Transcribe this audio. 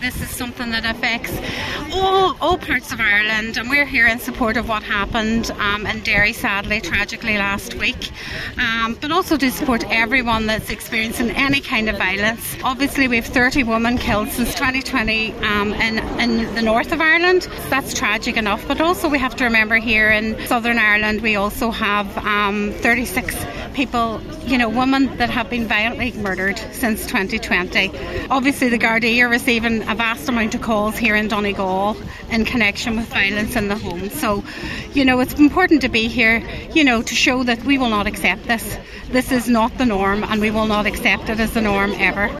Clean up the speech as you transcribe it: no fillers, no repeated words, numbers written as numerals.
This is something that affects all parts of Ireland, and we're here in support of what happened in Derry, sadly, tragically last week, but also to support everyone that's experiencing any kind of violence. Obviously, we have 30 women killed since 2020 in the north of Ireland. That's tragic enough, but also we have to remember here in Southern Ireland we also have 36 people, women that have been violently murdered since 2020. Obviously, the Gardaí are receiving a vast amount of calls here in Donegal in connection with violence in the home. So, it's important to be here, to show that we will not accept this. This is not the norm, and we will not accept it as the norm ever.